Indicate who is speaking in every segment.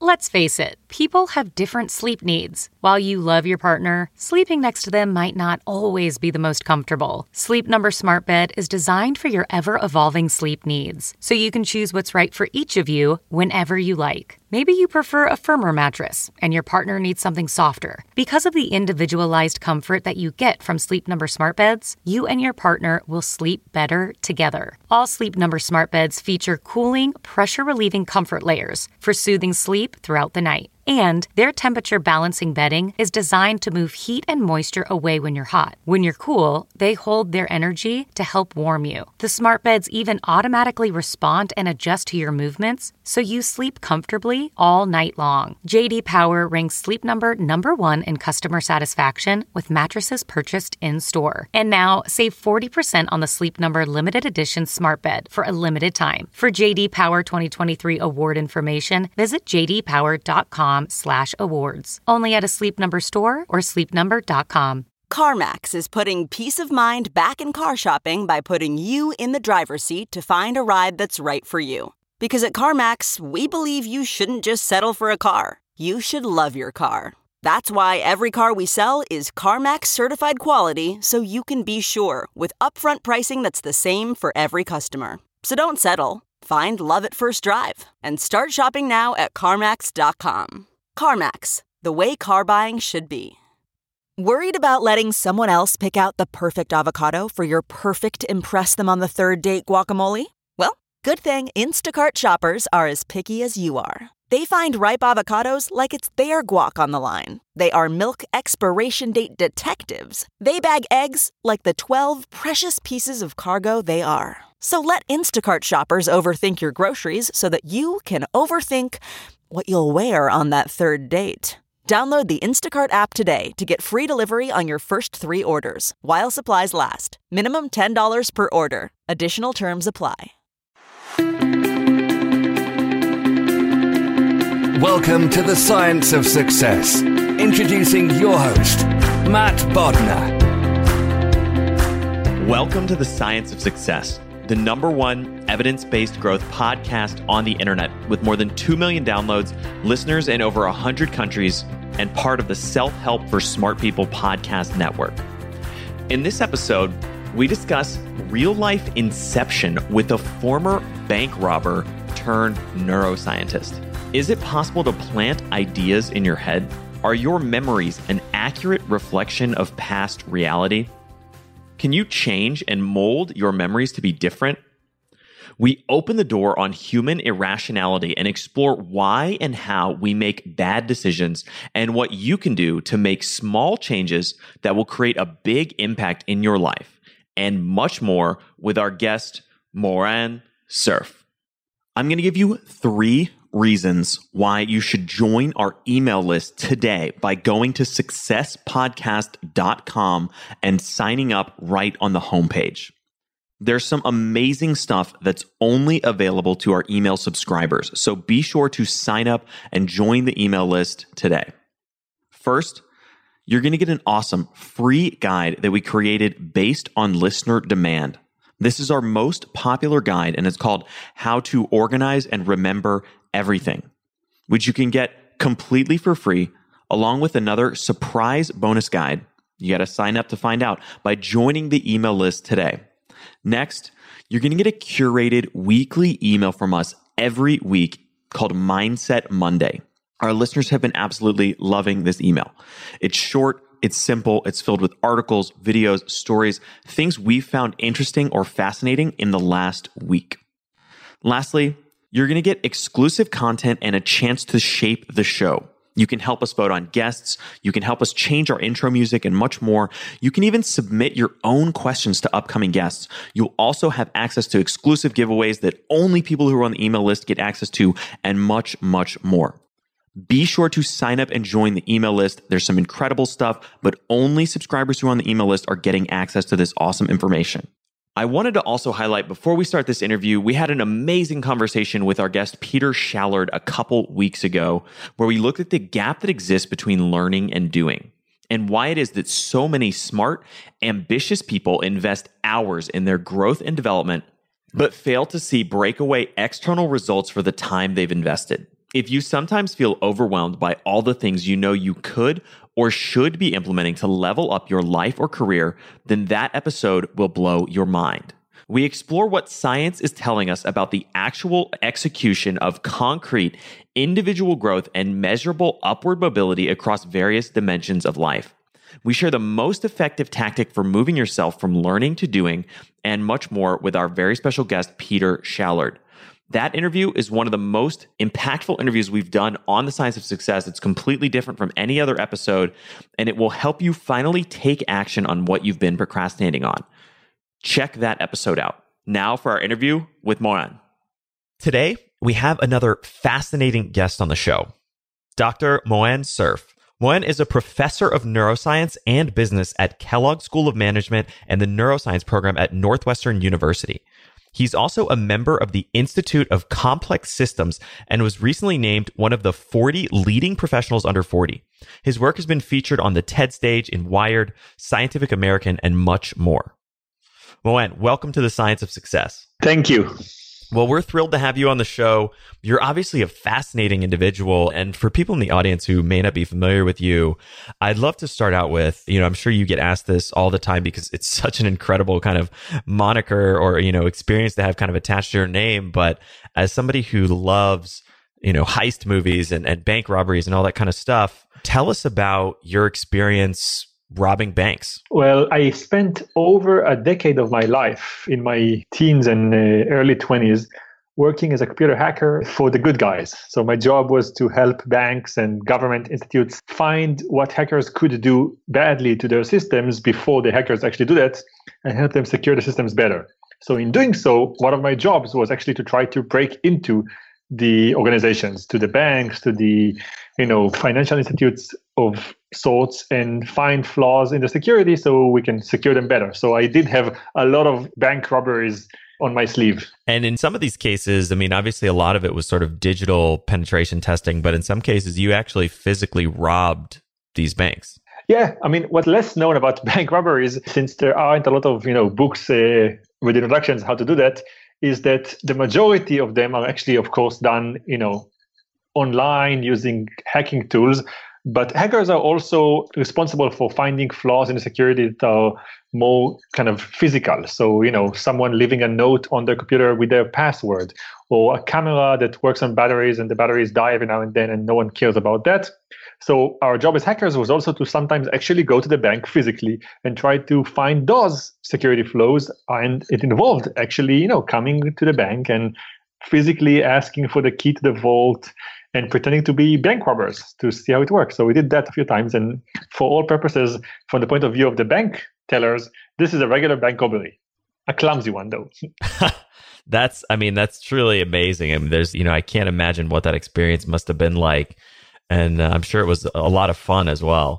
Speaker 1: Let's face it, people have different sleep needs. While you love your partner, sleeping next to them might not always be the most comfortable. Sleep Number Smart Bed is designed for your ever-evolving sleep needs, so you can choose what's right for each of you whenever you like. Maybe you prefer a firmer mattress, and your partner needs something softer. Because of the individualized comfort that you get from Sleep Number Smart Beds, you and your partner will sleep better together. All Sleep Number Smart Beds feature cooling, pressure-relieving comfort layers for soothing sleep throughout the night. And their temperature balancing bedding is designed to move heat and moisture away when you're hot. When you're cool, they hold their energy to help warm you. The smart beds even automatically respond and adjust to your movements, so you sleep comfortably all night long. J.D. Power ranks Sleep Number #1 in customer satisfaction with mattresses purchased in-store. And now, save 40% on the Sleep Number limited edition smart bed for a limited time. For J.D. Power 2023 award information, visit jdpower.com/awards. Only at a Sleep Number store or sleepnumber.com.
Speaker 2: CarMax is putting peace of mind back in car shopping by putting you in the driver's seat to find a ride that's right for you. Because at CarMax, we believe you shouldn't just settle for a car. You should love your car. That's why every car we sell is CarMax certified quality, so you can be sure with upfront pricing that's the same for every customer. So don't settle. Find love at first drive and start shopping now at CarMax.com. CarMax, the way car buying should be. Worried about letting someone else pick out the perfect avocado for your perfect impress-them-on-the-third-date guacamole? Well, good thing Instacart shoppers are as picky as you are. They find ripe avocados like it's their guac on the line. They are milk expiration date detectives. They bag eggs like the 12 precious pieces of cargo they are. So let Instacart shoppers overthink your groceries so that you can overthink what you'll wear on that third date. Download the Instacart app today to get free delivery on your first 3 orders, while supplies last. Minimum $10 per order. Additional terms apply.
Speaker 3: Welcome to the Science of Success. Introducing your host, Matt Bodnar.
Speaker 4: Welcome to the Science of Success, the #1 evidence-based growth podcast on the internet with more than 2 million downloads, listeners in over 100 countries, and part of the Self-Help for Smart People podcast network. In this episode, we discuss real-life inception with a former bank robber turned neuroscientist. Is it possible to plant ideas in your head? Are your memories an accurate reflection of past reality? Can you change and mold your memories to be different? We open the door on human irrationality and explore why and how we make bad decisions and what you can do to make small changes that will create a big impact in your life, and much more with our guest, Moran Cerf. I'm going to give you 3 reasons why you should join our email list today by going to successpodcast.com and signing up right on the homepage. There's some amazing stuff that's only available to our email subscribers, so be sure to sign up and join the email list today. First, you're going to get an awesome free guide that we created based on listener demand. This is our most popular guide, and it's called How to Organize and Remember Everything, which you can get completely for free, along with another surprise bonus guide. You got to sign up to find out by joining the email list today. Next, you're going to get a curated weekly email from us every week called Mindset Monday. Our listeners have been absolutely loving this email. It's short, it's simple, it's filled with articles, videos, stories, things we've found interesting or fascinating in the last week. Lastly, you're going to get exclusive content and a chance to shape the show. You can help us vote on guests. You can help us change our intro music and much more. You can even submit your own questions to upcoming guests. You'll also have access to exclusive giveaways that only people who are on the email list get access to, and much, much more. Be sure to sign up and join the email list. There's some incredible stuff, but only subscribers who are on the email list are getting access to this awesome information. I wanted to also highlight, before we start this interview, we had an amazing conversation with our guest, Peter Shallard, a couple weeks ago, where we looked at the gap that exists between learning and doing, and why it is that so many smart, ambitious people invest hours in their growth and development, but fail to see breakaway external results for the time they've invested. If you sometimes feel overwhelmed by all the things you know you could or should be implementing to level up your life or career, then that episode will blow your mind. We explore what science is telling us about the actual execution of concrete individual growth and measurable upward mobility across various dimensions of life. We share the most effective tactic for moving yourself from learning to doing, and much more with our very special guest, Peter Shallard. That interview is one of the most impactful interviews we've done on the Science of Success. It's completely different from any other episode, and it will help you finally take action on what you've been procrastinating on. Check that episode out. Now for our interview with Moen. Today, we have another fascinating guest on the show, Dr. Moen Cerf. Moen is a professor of neuroscience and business at Kellogg School of Management and the neuroscience program at Northwestern University. He's also a member of the Institute of Complex Systems and was recently named one of the 40 leading professionals under 40. His work has been featured on the TED stage, in Wired, Scientific American, and much more. Moen, welcome to the Science of Success.
Speaker 5: Thank you.
Speaker 4: Well, we're thrilled to have you on the show. You're obviously a fascinating individual. And for people in the audience who may not be familiar with you, I'd love to start out with, I'm sure you get asked this all the time because it's such an incredible kind of moniker or, experience to have kind of attached to your name. But as somebody who loves, heist movies and bank robberies and all that kind of stuff, tell us about your experience robbing banks.
Speaker 5: Well, I spent over a decade of my life in my teens and early 20s working as a computer hacker for the good guys. So my job was to help banks and government institutes find what hackers could do badly to their systems before the hackers actually do that and help them secure the systems better. So in doing so, one of my jobs was actually to try to break into the organizations, to the banks, to the financial institutes of sorts, and find flaws in the security so we can secure them better. So I did have a lot of bank robberies on my sleeve.
Speaker 4: And in some of these cases, obviously a lot of it was sort of digital penetration testing, but in some cases you actually physically robbed these banks.
Speaker 5: Yeah, what's less known about bank robberies, since there aren't a lot of books with introductions how to do that, is that the majority of them are actually, of course, done online using hacking tools. But hackers are also responsible for finding flaws in the security that are more kind of physical. So, someone leaving a note on their computer with their password, or a camera that works on batteries and the batteries die every now and then and no one cares about that. So our job as hackers was also to sometimes actually go to the bank physically and try to find those security flaws. And it involved actually, coming to the bank and physically asking for the key to the vault and pretending to be bank robbers to see how it works. So we did that a few times. And for all purposes, from the point of view of the bank tellers, this is a regular bank robbery. A clumsy one, though.
Speaker 4: That's truly amazing. There's, I can't imagine what that experience must have been like. And I'm sure it was a lot of fun as well.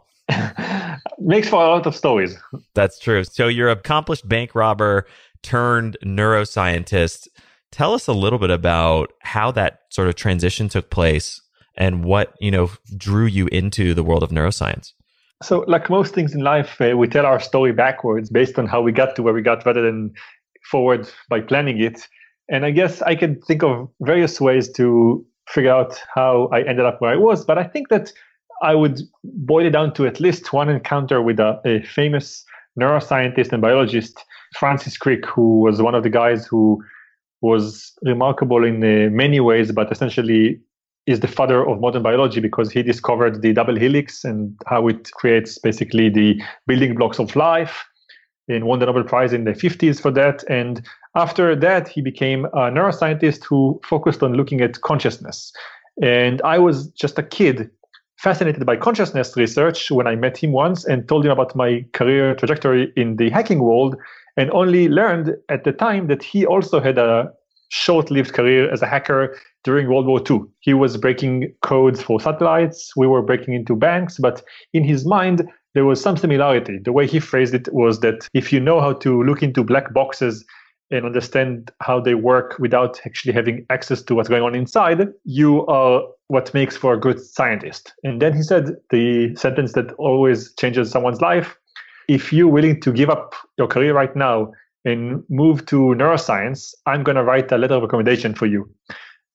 Speaker 5: Makes for a lot of stories.
Speaker 4: That's true. So you're an accomplished bank robber turned neuroscientist. Tell us a little bit about how that sort of transition took place and what, drew you into the world of neuroscience.
Speaker 5: So like most things in life, we tell our story backwards based on how we got to where we got rather than forward by planning it. And I guess I could think of various ways to figure out how I ended up where I was. But I think that I would boil it down to at least one encounter with a famous neuroscientist and biologist, Francis Crick, who was one of the guys who was remarkable in many ways, but essentially is the father of modern biology because he discovered the double helix and how it creates basically the building blocks of life, and won the Nobel Prize in the 50s for that. And after that, he became a neuroscientist who focused on looking at consciousness. And I was just a kid fascinated by consciousness research when I met him once and told him about my career trajectory in the hacking world, and only learned at the time that he also had a short-lived career as a hacker during World War II. He was breaking codes for satellites. We were breaking into banks. But in his mind, there was some similarity. The way he phrased it was that if you know how to look into black boxes and understand how they work without actually having access to what's going on inside, you are what makes for a good scientist. And then he said the sentence that always changes someone's life: if you're willing to give up your career right now and move to neuroscience, I'm going to write a letter of recommendation for you.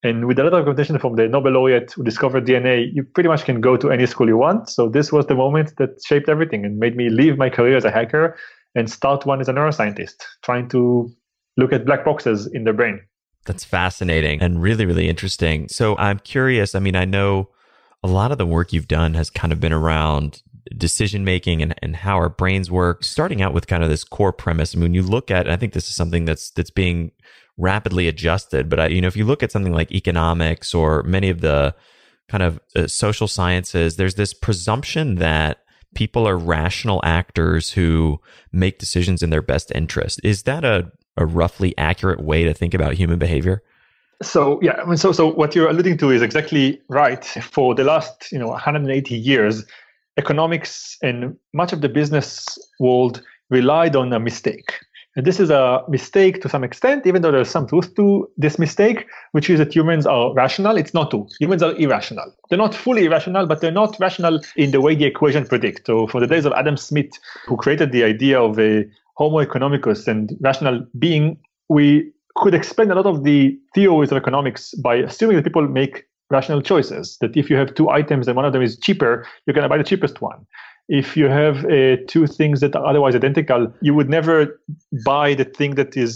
Speaker 5: And with a lot of recognition from the Nobel laureate who discovered DNA, you pretty much can go to any school you want. So this was the moment that shaped everything and made me leave my career as a hacker and start one as a neuroscientist, trying to look at black boxes in the brain.
Speaker 6: That's fascinating and really, really interesting. So I'm curious, I mean, I know a lot of the work you've done has kind of been around decision-making and how our brains work, starting out with kind of this core premise. I mean, when you look at, and I think this is something that's being rapidly adjusted, but if you look at something like economics or many of the kind of social sciences, there's this presumption that people are rational actors who make decisions in their best interest. Is that a roughly accurate way to think about human behavior?
Speaker 5: So what you're alluding to is exactly right. For the last 180 years, economics and much of the business world relied on a mistake. And this is a mistake to some extent, even though there's some truth to this mistake, which is that humans are rational. It's not true. Humans are irrational. They're not fully irrational, but they're not rational in the way the equation predicts. So from the days of Adam Smith, who created the idea of a Homo economicus and rational being, we could explain a lot of the theories of economics by assuming that people make rational choices, that if you have two items and one of them is cheaper, you're going to buy the cheapest one. If you have two things that are otherwise identical, you would never buy the thing that is,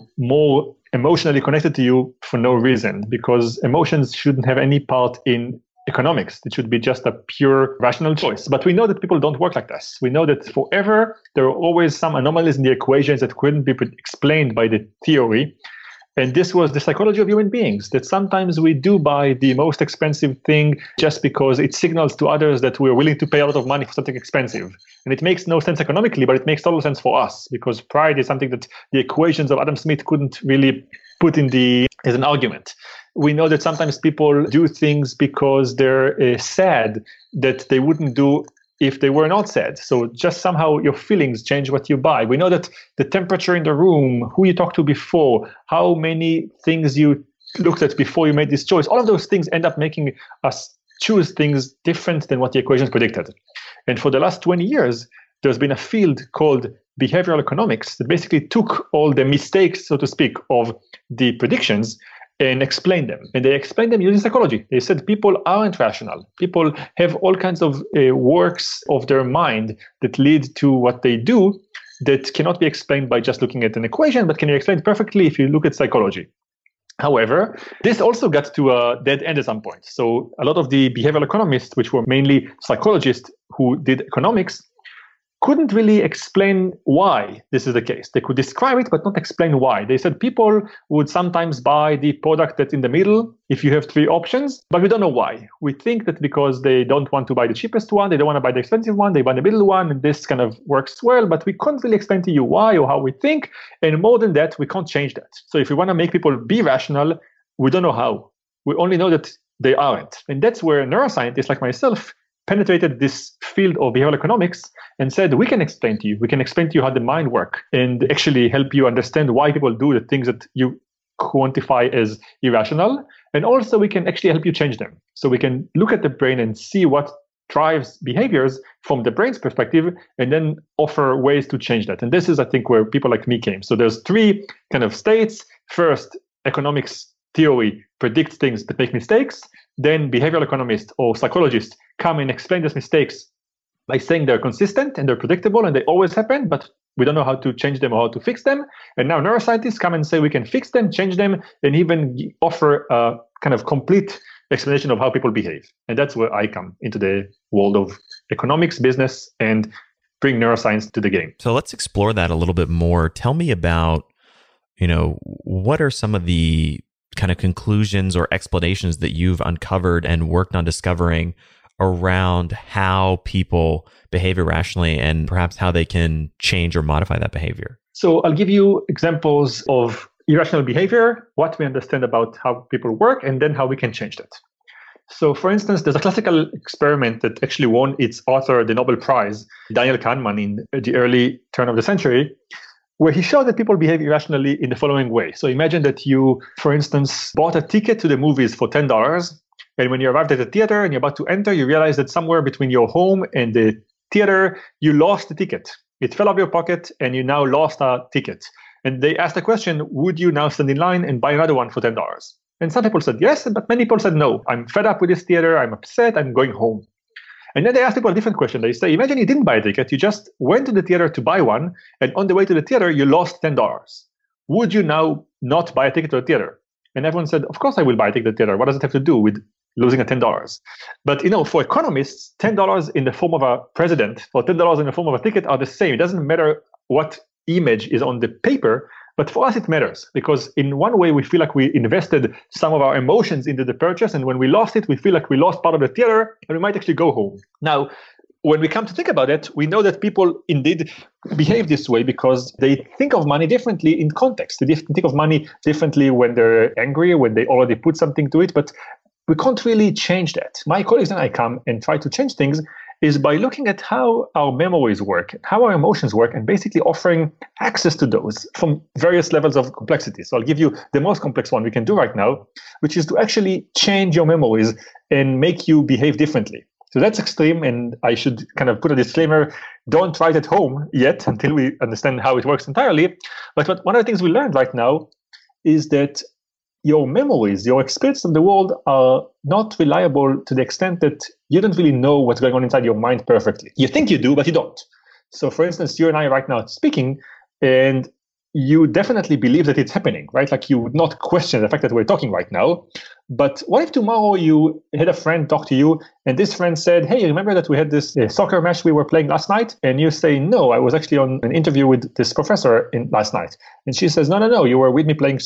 Speaker 5: more emotionally connected to you for no reason, because emotions shouldn't have any part in economics. It should be just a pure rational choice. But we know that people don't work like this. We know that forever, there are always some anomalies in the equations that couldn't be explained by the theory. And this was the psychology of human beings, that sometimes we do buy the most expensive thing just because it signals to others that we're willing to pay a lot of money for something expensive. And it makes no sense economically, but it makes total sense for us, because pride is something that the equations of Adam Smith couldn't really put as an argument. We know that sometimes people do things because they're sad that they wouldn't do if they were not sad. So just somehow your feelings change what you buy. We know that the temperature in the room, who you talked to before, how many things you looked at before you made this choice, all of those things end up making us choose things different than what the equations predicted. And for the last 20 years, there's been a field called behavioral economics that basically took all the mistakes, so to speak, of the predictions and explain them. And they explained them using psychology. They said people aren't rational. People have all kinds of works of their mind that lead to what they do that cannot be explained by just looking at an equation, but can be explained perfectly if you look at psychology. However, this also got to a dead end at some point. So a lot of the behavioral economists, which were mainly psychologists who did economics, couldn't really explain why this is the case. They could describe it, but not explain why. They said people would sometimes buy the product that's in the middle if you have three options, but we don't know why. We think that because they don't want to buy the cheapest one, they don't want to buy the expensive one, they buy the middle one, and this kind of works well, but we can't really explain to you why or how we think. And more than that, we can't change that. So if we want to make people be rational, we don't know how. We only know that they aren't. And that's where neuroscientists like myself penetrated this field of behavioral economics and said, we can explain to you how the mind works and actually help you understand why people do the things that you quantify as irrational. And also we can actually help you change them. So we can look at the brain and see what drives behaviors from the brain's perspective and then offer ways to change that. And this is, I think, where people like me came. So there's three kind of states. First, economics theory predicts things that make mistakes. Then behavioral economists or psychologists come and explain those mistakes by saying they're consistent and they're predictable and they always happen, but we don't know how to change them or how to fix them. And now neuroscientists come and say we can fix them, change them, and even offer a kind of complete explanation of how people behave. And that's where I come into the world of economics, business, and bring neuroscience to the game.
Speaker 6: So let's explore that a little bit more. Tell me about, what are some of the kind of conclusions or explanations that you've uncovered and worked on discovering around how people behave irrationally and perhaps how they can change or modify that behavior?
Speaker 5: So I'll give you examples of irrational behavior, what we understand about how people work, and then how we can change that. So for instance, there's a classical experiment that actually won its author the Nobel Prize, Daniel Kahneman, in the early turn of the century, where he showed that people behave irrationally in the following way. So imagine that you, for instance, bought a ticket to the movies for $10, and when you arrived at the theater and you're about to enter, you realize that somewhere between your home and the theater, you lost the ticket. It fell out of your pocket, and you now lost a ticket. And they asked the question, would you now stand in line and buy another one for $10? And some people said yes, but many people said no. I'm fed up with this theater. I'm upset. I'm going home. And then they ask people a different question. They say, imagine you didn't buy a ticket. You just went to the theater to buy one. And on the way to the theater, you lost $10. Would you now not buy a ticket to the theater? And everyone said, of course I will buy a ticket to the theater. What does it have to do with losing a $10? But for economists, $10 in the form of a president or $10 in the form of a ticket are the same. It doesn't matter what image is on the paper. But for us, it matters because in one way, we feel like we invested some of our emotions into the purchase. And when we lost it, we feel like we lost part of the theater and we might actually go home. Now, when we come to think about it, we know that people indeed behave this way because they think of money differently in context. They think of money differently when they're angry, when they already put something to it. But we can't really change that. My colleagues and I come and try to change things is by looking at how our memories work, how our emotions work, and basically offering access to those from various levels of complexity. So I'll give you the most complex one we can do right now, which is to actually change your memories and make you behave differently. So that's extreme, and I should kind of put a disclaimer, don't try it at home yet until we understand how it works entirely. But one of the things we learned right now is that your memories, your experience of the world are not reliable to the extent that you don't really know what's going on inside your mind perfectly. You think you do, but you don't. So for instance, you and I right now speaking, and you definitely believe that it's happening, right? Like you would not question the fact that we're talking right now. But what if tomorrow you had a friend talk to you and this friend said, hey, remember that we had this soccer match we were playing last night? And you say, no, I was actually on an interview with this professor last night. And she says, no, you were with me playing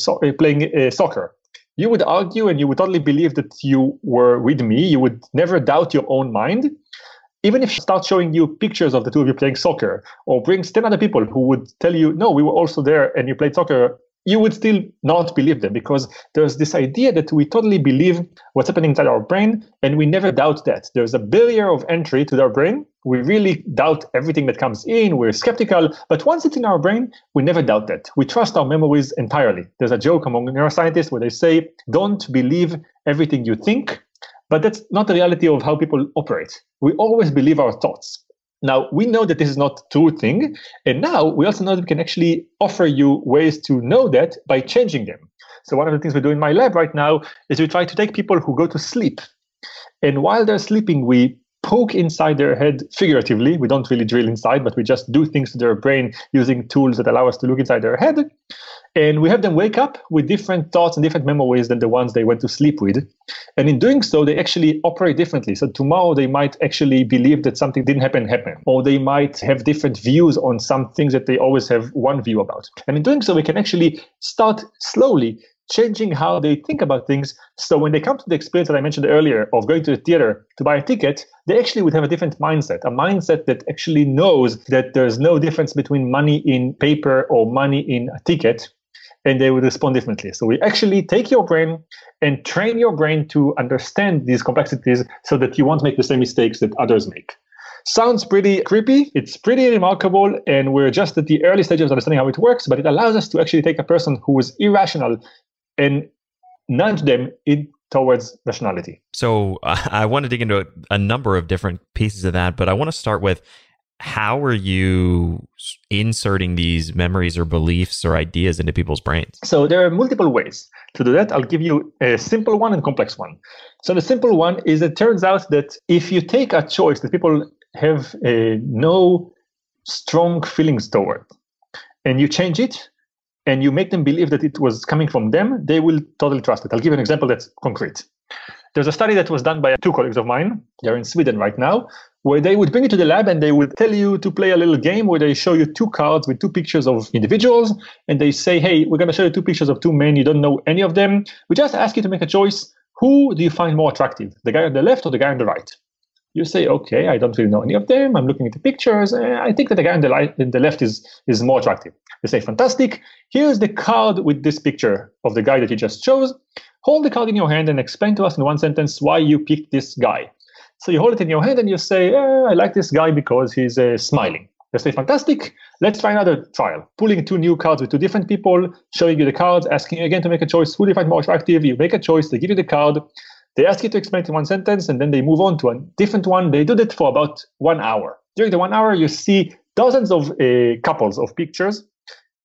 Speaker 5: soccer. You would argue and you would totally believe that you were with me. You would never doubt your own mind. Even if she starts showing you pictures of the two of you playing soccer or brings 10 other people who would tell you, no, we were also there and you played soccer, you would still not believe them because there's this idea that we totally believe what's happening inside our brain and we never doubt that. There's a barrier of entry to our brain. We really doubt everything that comes in. We're skeptical. But once it's in our brain, we never doubt that. We trust our memories entirely. There's a joke among neuroscientists where they say, don't believe everything you think. But that's not the reality of how people operate. We always believe our thoughts. Now, we know that this is not a true thing. And now we also know that we can actually offer you ways to know that by changing them. So one of the things we do in my lab right now is we try to take people who go to sleep. And while they're sleeping, we poke inside their head figuratively. We don't really drill inside, but we just do things to their brain using tools that allow us to look inside their head. And we have them wake up with different thoughts and different memories than the ones they went to sleep with. And in doing so, they actually operate differently. So tomorrow they might actually believe that something didn't happen. Or they might have different views on some things that they always have one view about. And in doing so, we can actually start slowly changing how they think about things. So when they come to the experience that I mentioned earlier of going to the theater to buy a ticket, they actually would have a different mindset, a mindset that actually knows that there's no difference between money in paper or money in a ticket, and they would respond differently. So we actually take your brain and train your brain to understand these complexities so that you won't make the same mistakes that others make. Sounds pretty creepy. It's pretty remarkable. And we're just at the early stages of understanding how it works, but it allows us to actually take a person who is irrational and nudge them towards rationality.
Speaker 6: So I want to dig into a number of different pieces of that, but I want to start with how are you inserting these memories or beliefs or ideas into people's brains?
Speaker 5: So there are multiple ways to do that. I'll give you a simple one and complex one. So the simple one is it turns out that if you take a choice that people have no strong feelings toward, and you change it, and you make them believe that it was coming from them, they will totally trust it. I'll give you an example that's concrete. There's a study that was done by two colleagues of mine. They're in Sweden right now, where they would bring you to the lab and they would tell you to play a little game where they show you two cards with two pictures of individuals. And they say, hey, we're going to show you two pictures of two men. You don't know any of them. We just ask you to make a choice. Who do you find more attractive, the guy on the left or the guy on the right? You say, okay, I don't really know any of them. I'm looking at the pictures. I think that the guy on the left is more attractive. They say, fantastic. Here's the card with this picture of the guy that you just chose. Hold the card in your hand and explain to us in one sentence why you picked this guy. So you hold it in your hand and you say, I like this guy because he's smiling. They say, fantastic. Let's try another trial. Pulling two new cards with two different people, showing you the cards, asking you again to make a choice. Who do you find more attractive? You make a choice. They give you the card. They ask you to explain it in one sentence, and then they move on to a different one. They do that for about 1 hour. During the 1 hour, you see dozens of couples of pictures.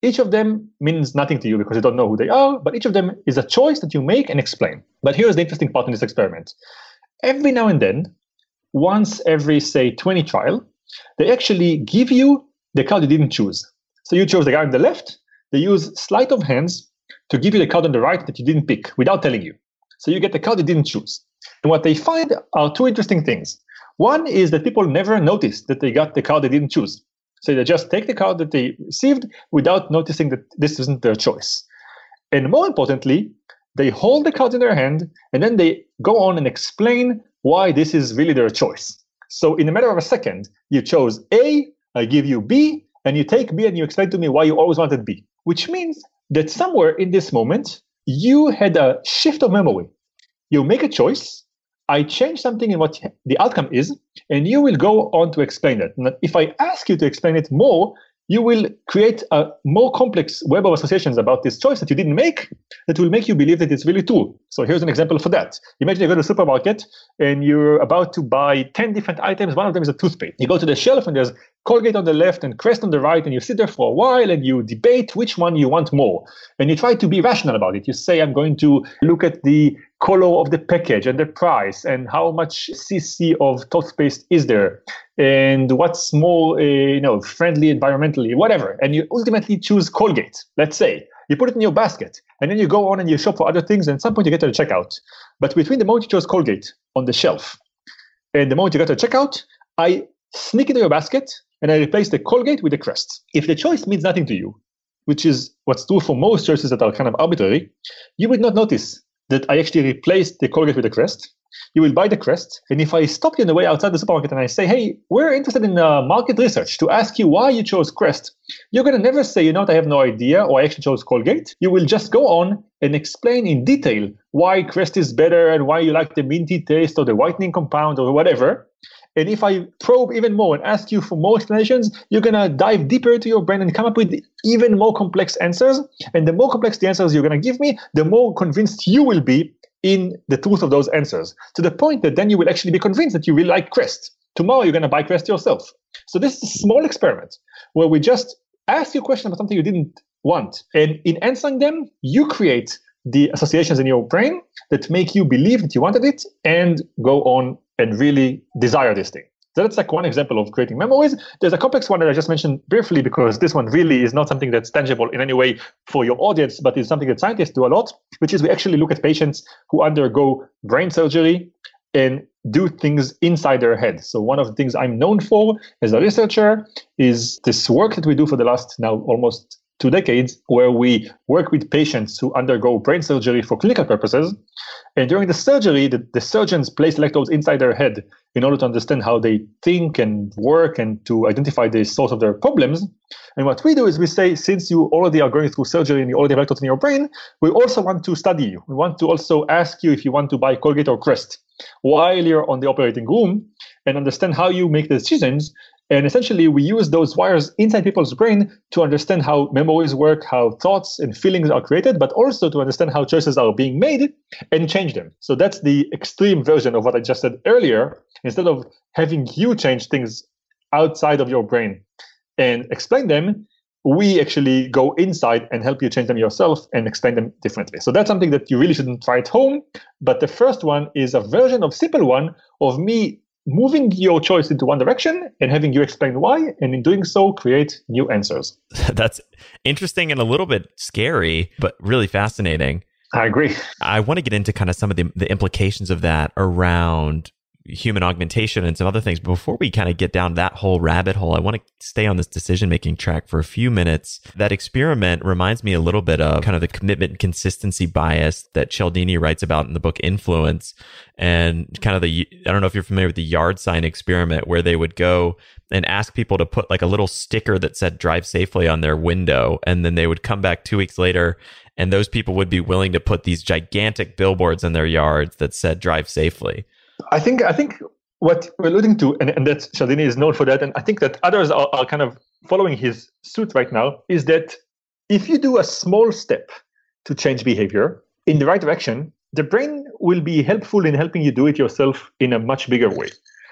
Speaker 5: Each of them means nothing to you because you don't know who they are, but each of them is a choice that you make and explain. But here's the interesting part in this experiment. Every now and then, once every, say, 20 trial, they actually give you the card you didn't choose. So you chose the guy on the left, they use sleight of hands to give you the card on the right that you didn't pick without telling you. So you get the card you didn't choose. And what they find are two interesting things. One is that people never notice that they got the card they didn't choose. So they just take the card that they received without noticing that this isn't their choice. And more importantly, they hold the cards in their hand and then they go on and explain why this is really their choice. So in a matter of a second, you chose A, I give you B, and you take B and you explain to me why you always wanted B, which means that somewhere in this moment, you had a shift of memory. You make a choice, I change something in what the outcome is, and you will go on to explain it. And if I ask you to explain it more, you will create a more complex web of associations about this choice that you didn't make that will make you believe that it's really true. So here's an example for that. Imagine you go to the supermarket and you're about to buy 10 different items. One of them is a toothpaste. You go to the shelf and there's Colgate on the left and Crest on the right, and you sit there for a while and you debate which one you want more. And you try to be rational about it. You say, I'm going to look at the color of the package and the price and how much cc of toothpaste is there and what's more friendly environmentally, whatever. And you ultimately choose Colgate, let's say. You put it in your basket and then you go on and you shop for other things, and at some point you get to the checkout. But between the moment you chose Colgate on the shelf and the moment you got to the checkout, I sneak into your basket and I replace the Colgate with the Crest. If the choice means nothing to you, which is what's true for most choices that are kind of arbitrary, you would not notice that I actually replaced the Colgate with the Crest. You will buy the Crest. And if I stop you on the way outside the supermarket and I say, hey, we're interested in market research to ask you why you chose Crest, you're going to never say, you know what, I have no idea, or I actually chose Colgate. You will just go on and explain in detail why Crest is better and why you like the minty taste or the whitening compound or whatever. And if I probe even more and ask you for more explanations, you're going to dive deeper into your brain and come up with even more complex answers. And the more complex the answers you're going to give me, the more convinced you will be in the truth of those answers, to the point that then you will actually be convinced that you really like Crest. Tomorrow, you're going to buy Crest yourself. So this is a small experiment where we just ask you a question about something you didn't want. And in answering them, you create the associations in your brain that make you believe that you wanted it and go on and really desire this thing. So that's like one example of creating memories. There's a complex one that I just mentioned briefly because this one really is not something that's tangible in any way for your audience, but is something that scientists do a lot, which is we actually look at patients who undergo brain surgery and do things inside their head. So one of the things I'm known for as a researcher is this work that we do for the last now almost 2 decades, where we work with patients who undergo brain surgery for clinical purposes. And during the surgery, the surgeons place electrodes inside their head in order to understand how they think and work and to identify the source of their problems. And what we do is we say, since you already are going through surgery and you already have electrodes in your brain, we also want to study you. We want to also ask you if you want to buy Colgate or Crest while you're on the operating room and understand how you make the decisions. And essentially, we use those wires inside people's brain to understand how memories work, how thoughts and feelings are created, but also to understand how choices are being made and change them. So that's the extreme version of what I just said earlier. Instead of having you change things outside of your brain and explain them, we actually go inside and help you change them yourself and explain them differently. So that's something that you really shouldn't try at home. But the first one is a version of simple one of me moving your choice into one direction and having you explain why, and in doing so, create new answers.
Speaker 6: That's interesting and a little bit scary, but really fascinating.
Speaker 5: I agree.
Speaker 6: I want to get into kind of some of the implications of that around human augmentation and some other things. But before we kind of get down that whole rabbit hole, I want to stay on this decision-making track for a few minutes. That experiment reminds me a little bit of kind of the commitment and consistency bias that Cialdini writes about in the book Influence, and kind of I don't know if you're familiar with the yard sign experiment, where they would go and ask people to put like a little sticker that said drive safely on their window. And then they would come back 2 weeks later and those people would be willing to put these gigantic billboards in their yards that said drive safely.
Speaker 5: I think what we're alluding to, and that Cialdini is known for that, and I think that others are kind of following his suit right now, is that if you do a small step to change behavior in the right direction, the brain will be helpful in helping you do it yourself in a much bigger way.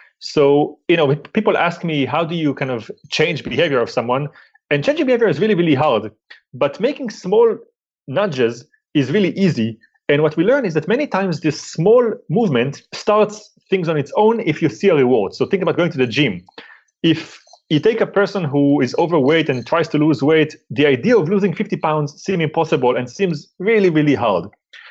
Speaker 5: So, people ask me, how do you kind of change behavior of someone? And changing behavior is really, really hard But making small nudges is really easy. And what we learn is that many times this small movement starts things on its own if you see a reward. So think about going to the gym. If you take a person who is overweight and tries to lose weight, the idea of losing 50 pounds seems impossible and seems really, really hard.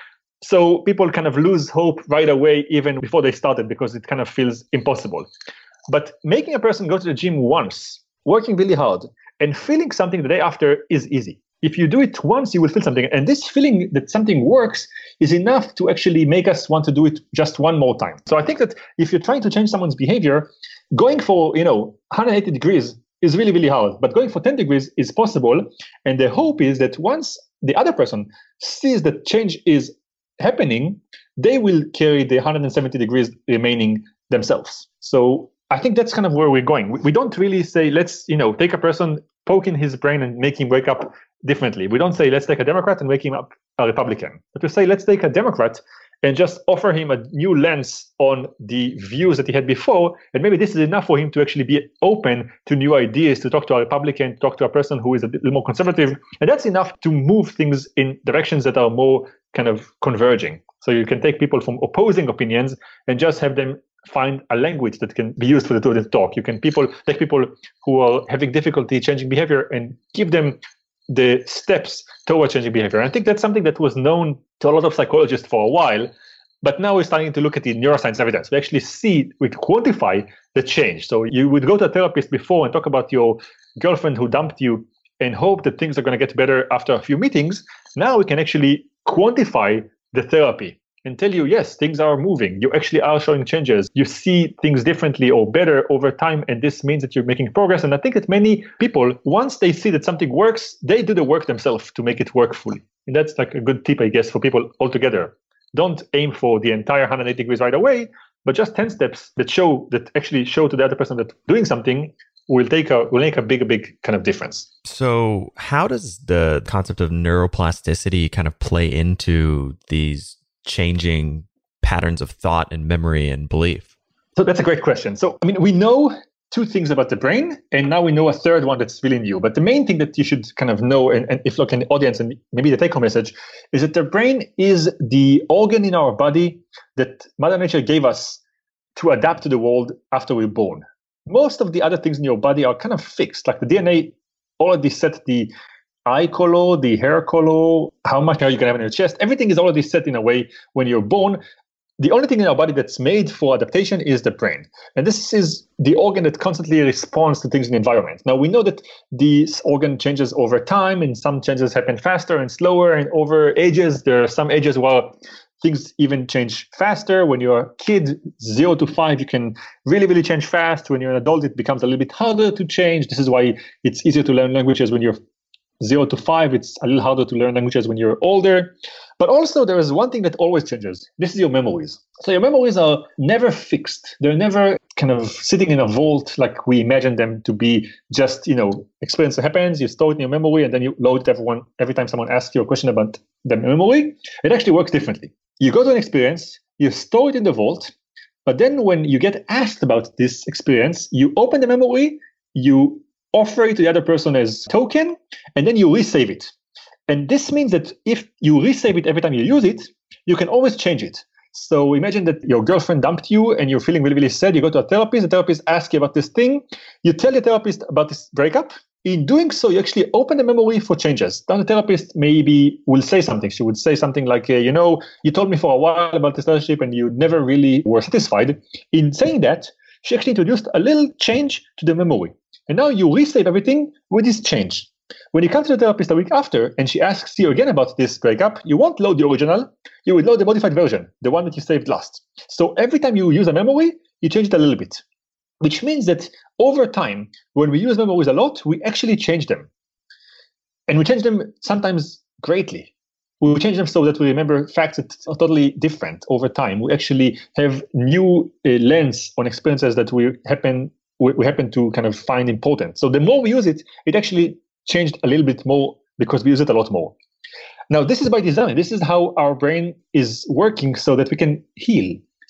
Speaker 5: So people kind of lose hope right away, even before they started, because it kind of feels impossible. But making a person go to the gym once, working really hard, and feeling something the day after is easy. If you do it once, you will feel something. And this feeling that something works is enough to actually make us want to do it just one more time. So I think that if you're trying to change someone's behavior, going for 180 degrees is really, really hard. But going for 10 degrees is possible. And the hope is that once the other person sees that change is happening, they will carry the 170 degrees remaining themselves. So I think that's kind of where we're going. We don't really say, let's take a person, poke in his brain and make him wake up differently. We don't say, let's take a Democrat and wake him up a Republican. But we say, let's take a Democrat and just offer him a new lens on the views that he had before. And maybe this is enough for him to actually be open to new ideas, to talk to a Republican, to talk to a person who is a little more conservative. And that's enough to move things in directions that are more kind of converging. So you can take people from opposing opinions and just have them find a language that can be used for the two of them to talk. You can take people who are having difficulty changing behavior and give them the steps towards changing behavior. And I think that's something that was known to a lot of psychologists for a while, but now we're starting to look at the neuroscience evidence. We actually we quantify the change. So you would go to a therapist before and talk about your girlfriend who dumped you and hope that things are going to get better after a few meetings. Now we can actually quantify the therapy and tell you, yes, things are moving. You actually are showing changes. You see things differently or better over time, and this means that you're making progress. And I think that many people, once they see that something works, they do the work themselves to make it work fully. And that's like a good tip, I guess, for people altogether. Don't aim for the entire 180 degrees right away, but just 10 steps that actually show to the other person that doing something will make a big kind of difference.
Speaker 6: So how does the concept of neuroplasticity kind of play into these changing patterns of thought and memory and belief?
Speaker 5: So that's a great question. So, we know two things about the brain, and now we know a third one that's really new. But the main thing that you should kind of know, and if you look in the audience, and maybe the take-home message, is that the brain is the organ in our body that Mother Nature gave us to adapt to the world after we're born. Most of the other things in your body are kind of fixed, like the DNA already set the eye color, the hair color, how much hair you can have in your chest. Everything is already set in a way when you're born. The only thing in our body that's made for adaptation is the brain. And this is the organ that constantly responds to things in the environment. Now, we know that this organ changes over time, and some changes happen faster and slower, and over ages. There are some ages where things even change faster. When you're a kid, 0 to 5, you can really, really change fast. When you're an adult, it becomes a little bit harder to change. This is why it's easier to learn languages when you're 0 to 5, it's a little harder to learn languages when you're older. But also there is one thing that always changes. This is your memories. So your memories are never fixed. They're never kind of sitting in a vault like we imagine them to be, just, experience that happens, you store it in your memory, and then you load it every time someone asks you a question about the memory. It actually works differently. You go to an experience, you store it in the vault, but then when you get asked about this experience, you open the memory, you offer it to the other person as token, and then you resave it. And this means that if you resave it every time you use it, you can always change it. So imagine that your girlfriend dumped you and you're feeling really, really sad. You go to a therapist, the therapist asks you about this thing. You tell the therapist about this breakup. In doing so, you actually open the memory for changes. Then the therapist maybe will say something. She would say something like, you told me for a while about this relationship and you never really were satisfied. In saying that, she actually introduced a little change to the memory. And now you resave everything with this change. When you come to the therapist a week after and she asks you again about this breakup, you won't load the original, you will load the modified version, the one that you saved last. So every time you use a memory, you change it a little bit, which means that over time, when we use memories a lot, we actually change them. And we change them sometimes greatly. We change them so that we remember facts that are totally different over time. We actually have new lens on experiences that we happen to kind of find important. So the more we use it, it actually changed a little bit more because we use it a lot more. Now, this is by design. This is how our brain is working so that we can heal.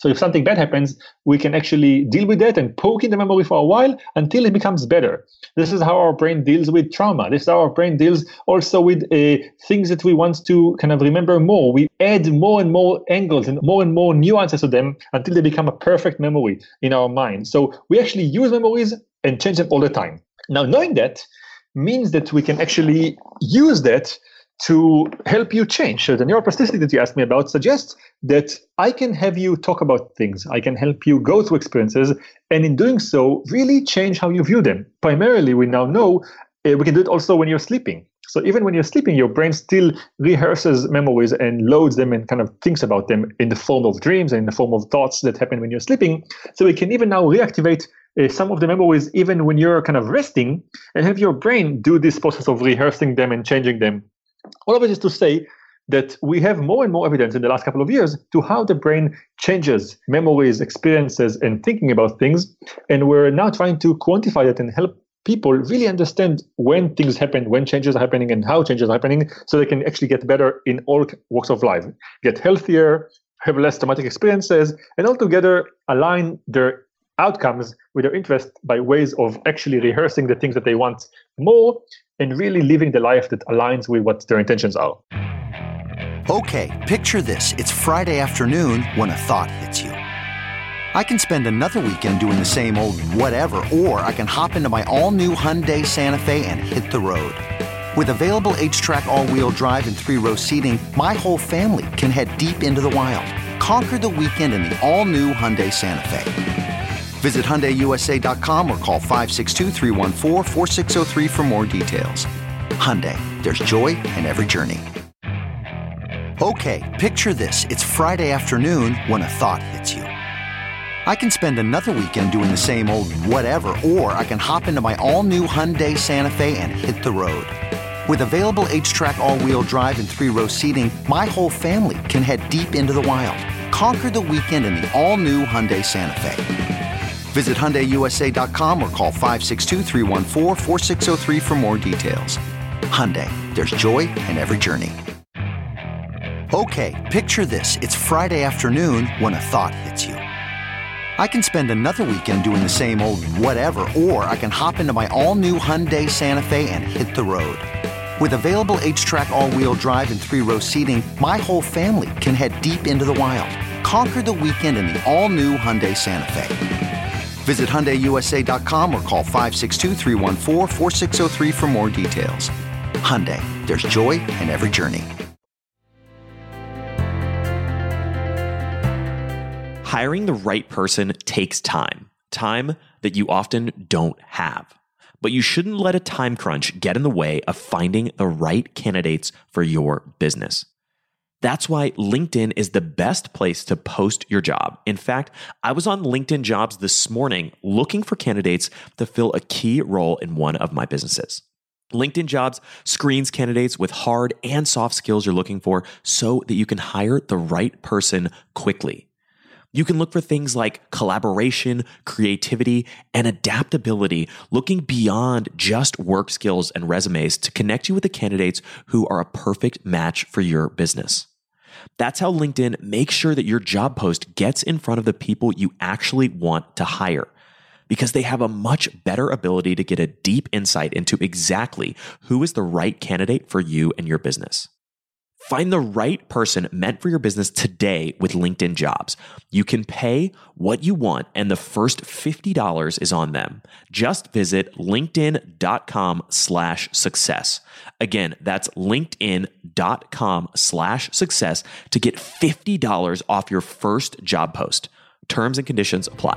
Speaker 5: So if something bad happens, we can actually deal with that and poke in the memory for a while until it becomes better. This is how our brain deals with trauma. This is how our brain deals also with things that we want to kind of remember more. We add more and more angles and more nuances to them until they become a perfect memory in our mind. So we actually use memories and change them all the time. Now, knowing that means that we can actually use that to help you change. So the neuroplasticity that you asked me about suggests that I can have you talk about things. I can help you go through experiences, and in doing so, really change how you view them. Primarily, we now know we can do it also when you're sleeping. So even when you're sleeping, your brain still rehearses memories and loads them and kind of thinks about them in the form of dreams and in the form of thoughts that happen when you're sleeping. So we can even now reactivate some of the memories even when you're kind of resting, and have your brain do this process of rehearsing them and changing them. All of it is to say that we have more and more evidence in the last couple of years to how the brain changes memories, experiences, and thinking about things. And we're now trying to quantify that and help people really understand when things happen, when changes are happening, and how changes are happening, so they can actually get better in all walks of life, get healthier, have less traumatic experiences, and altogether align their outcomes with their interest by ways of actually rehearsing the things that they want more and really living the life that aligns with what their intentions are.
Speaker 7: Okay, picture this. It's Friday afternoon when a thought hits you. I can spend another weekend doing the same old whatever, or I can hop into my all-new Hyundai Santa Fe and hit the road. With available H-Track all-wheel drive and 3-row seating, my whole family can head deep into the wild. Conquer the weekend in the all-new Hyundai Santa Fe. Visit HyundaiUSA.com or call 562-314-4603 for more details. Hyundai, there's joy in every journey. Okay, picture this. It's Friday afternoon when a thought hits you. I can spend another weekend doing the same old whatever, or I can hop into my all-new Hyundai Santa Fe and hit the road. With available H-Track all-wheel drive and 3-row seating, my whole family can head deep into the wild. Conquer the weekend in the all-new Hyundai Santa Fe. Visit HyundaiUSA.com or call 562-314-4603 for more details. Hyundai, there's joy in every journey. Okay, picture this. It's Friday afternoon when a thought hits you. I can spend another weekend doing the same old whatever, or I can hop into my all-new Hyundai Santa Fe and hit the road. With available H-Track all-wheel drive and 3-row seating, my whole family can head deep into the wild. Conquer the weekend in the all-new Hyundai Santa Fe. Visit HyundaiUSA.com or call 562-314-4603 for more details. Hyundai, there's joy in every journey.
Speaker 4: Hiring the right person takes time that you often don't have. But you shouldn't let a time crunch get in the way of finding the right candidates for your business. That's why LinkedIn is the best place to post your job. In fact, I was on LinkedIn Jobs this morning looking for candidates to fill a key role in one of my businesses. LinkedIn Jobs screens candidates with hard and soft skills you're looking for so that you can hire the right person quickly. You can look for things like collaboration, creativity, and adaptability, looking beyond just work skills and resumes to connect you with the candidates who are a perfect match for your business. That's how LinkedIn makes sure that your job post gets in front of the people you actually want to hire, because they have a much better ability to get a deep insight into exactly who is the right candidate for you and your business. Find the right person meant for your business today with LinkedIn Jobs. You can pay what you want, and the first $50 is on them. Just visit linkedin.com/success. Again, that's linkedin.com/success to get $50 off your first job post. Terms and conditions apply.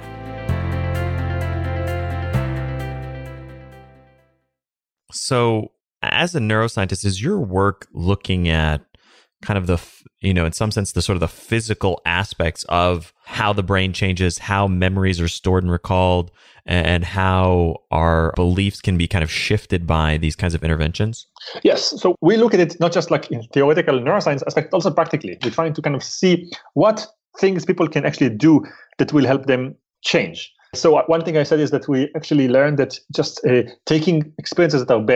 Speaker 6: So, as a neuroscientist, is your work looking at kind of the, in some sense, the sort of the physical aspects of how the brain changes, how memories are stored and recalled, and how our beliefs can be kind of shifted by these kinds of interventions?
Speaker 5: Yes. So we look at it not just like in theoretical neuroscience aspect, also practically. We're trying to kind of see what things people can actually do that will help them change. So one thing I said is that we actually learned that just taking experiences that are bad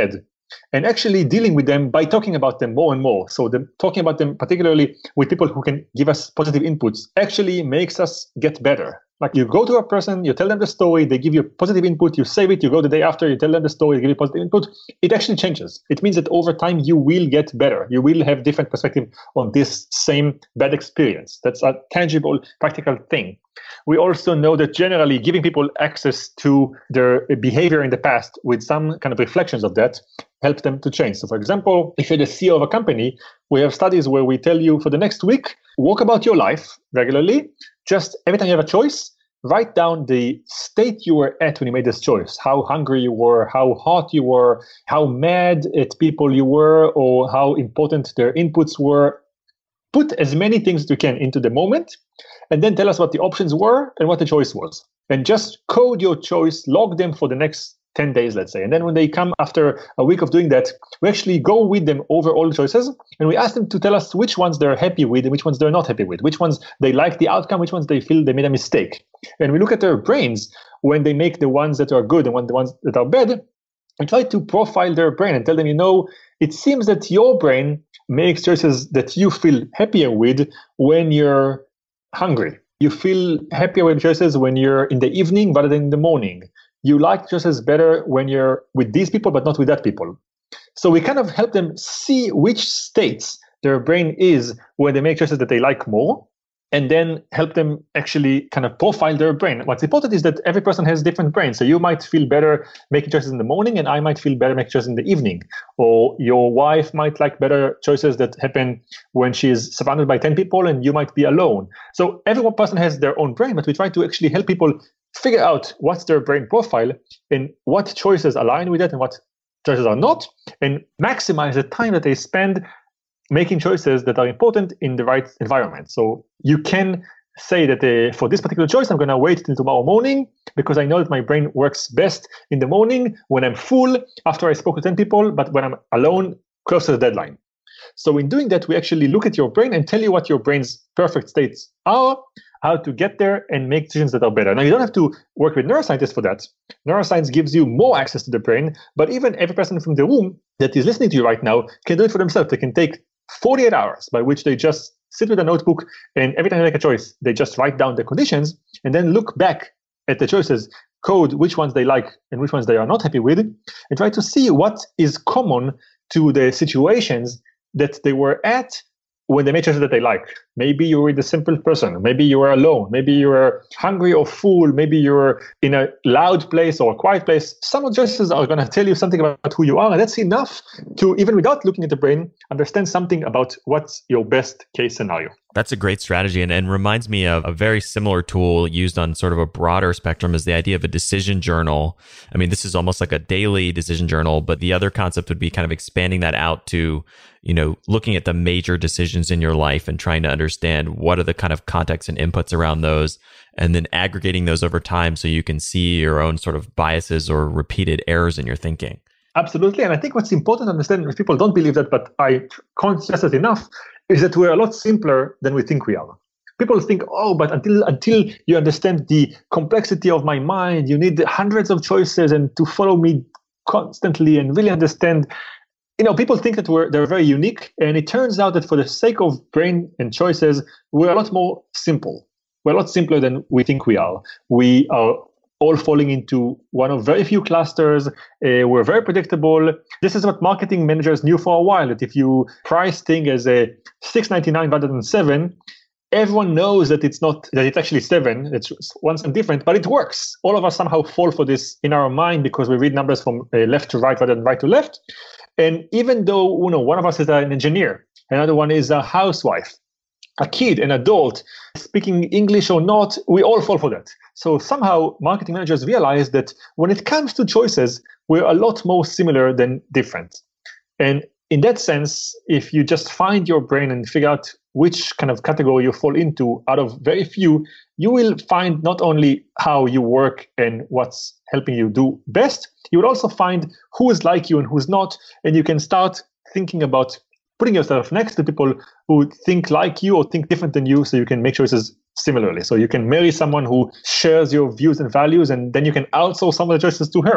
Speaker 5: and actually dealing with them by talking about them more and more. So talking about them, particularly with people who can give us positive inputs, actually makes us get better. Like you go to a person, you tell them the story, they give you positive input, you save it, you go the day after, you tell them the story, they give you positive input. It actually changes. It means that over time you will get better. You will have different perspective on this same bad experience. That's a tangible, practical thing. We also know that generally giving people access to their behavior in the past with some kind of reflections of that helps them to change. So for example, if you're the CEO of a company, we have studies where we tell you for the next week, walk about your life regularly. Just every time you have a choice, write down the state you were at when you made this choice, how hungry you were, how hot you were, how mad at people you were, or how important their inputs were. Put as many things as you can into the moment, and then tell us what the options were and what the choice was. And just code your choice, log them for the next 10 days, let's say. And then when they come after a week of doing that, we actually go with them over all the choices, and we ask them to tell us which ones they're happy with and which ones they're not happy with, which ones they like the outcome, which ones they feel they made a mistake. And we look at their brains when they make the ones that are good and the ones that are bad, and try to profile their brain and tell them, it seems that your brain makes choices that you feel happier with when you're hungry. You feel happier with choices when you're in the evening rather than in the morning. You like choices better when you're with these people, but not with that people. So we kind of help them see which states their brain is when they make choices that they like more, and then help them actually kind of profile their brain. What's important is that every person has different brains. So you might feel better making choices in the morning, and I might feel better making choices in the evening. Or your wife might like better choices that happen when she's surrounded by 10 people, and you might be alone. So every one person has their own brain, but we try to actually help people figure out what's their brain profile and what choices align with it and what choices are not, and maximize the time that they spend making choices that are important in the right environment. So you can say that for this particular choice, I'm going to wait till tomorrow morning because I know that my brain works best in the morning when I'm full, after I spoke to 10 people, but when I'm alone, close to the deadline. So in doing that, we actually look at your brain and tell you what your brain's perfect states are, how to get there, and make decisions that are better. Now, you don't have to work with neuroscientists for that. Neuroscience gives you more access to the brain, but even every person from the room that is listening to you right now can do it for themselves. They can take 48 hours by which they just sit with a notebook, and every time they make a choice, they just write down the conditions and then look back at the choices, code which ones they like and which ones they are not happy with, and try to see what is common to the situations that they were at when they made choices that they like. Maybe you were the simple person. Maybe you were alone. Maybe you were hungry or full. Maybe you were in a loud place or a quiet place. Some of the choices are going to tell you something about who you are. And that's enough to, even without looking at the brain, understand something about what's your best case scenario.
Speaker 6: That's a great strategy and reminds me of a very similar tool used on sort of a broader spectrum is the idea of a decision journal. I mean, this is almost like a daily decision journal, but the other concept would be kind of expanding that out to, looking at the major decisions in your life and trying to understand what are the kind of context and inputs around those, and then aggregating those over time so you can see your own sort of biases or repeated errors in your thinking.
Speaker 5: Absolutely. And I think what's important to understand, if people don't believe that, but I can't stress it enough, is that we're a lot simpler than we think we are. People think, but until you understand the complexity of my mind, you need hundreds of choices and to follow me constantly and really understand. People think that they're very unique, and it turns out that for the sake of brain and choices, we're a lot more simple. We're a lot simpler than we think we are. We are all falling into one of very few clusters. We're very predictable. This is what marketing managers knew for a while, that if you price thing as a $6.99 rather than $7, everyone knows that it's actually $7. It's one cent different, but it works. All of us somehow fall for this in our mind because we read numbers from left to right rather than right to left. And even though one of us is an engineer, another one is a housewife, a kid, an adult, speaking English or not, we all fall for that. So somehow marketing managers realize that when it comes to choices, we're a lot more similar than different. And in that sense, if you just find your brain and figure out which kind of category you fall into out of very few, you will find not only how you work and what's helping you do best, you will also find who is like you and who's not. And you can start thinking about putting yourself next to people who think like you or think different than you, so you can make choices similarly. So you can marry someone who shares your views and values, and then you can outsource some of the choices to her.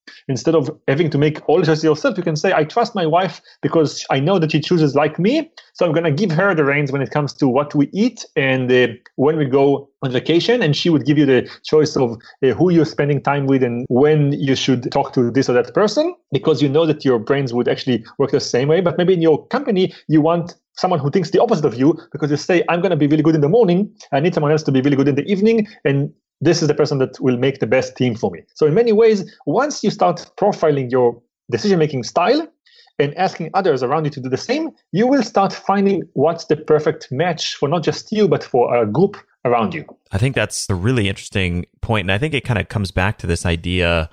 Speaker 5: Instead of having to make all the choices yourself, you can say, I trust my wife because I know that she chooses like me. So I'm going to give her the reins when it comes to what we eat and when we go on vacation. And she would give you the choice of who you're spending time with and when you should talk to this or that person, because you know that your brains would actually work the same way. But maybe in your company, you want someone who thinks the opposite of you, because you say, I'm going to be really good in the morning. I need someone else to be really good in the evening. And this is the person that will make the best team for me. So in many ways, once you start profiling your decision-making style and asking others around you to do the same, you will start finding what's the perfect match for not just you, but for a group around you.
Speaker 6: I think that's a really interesting point. And I think it kind of comes back to this idea,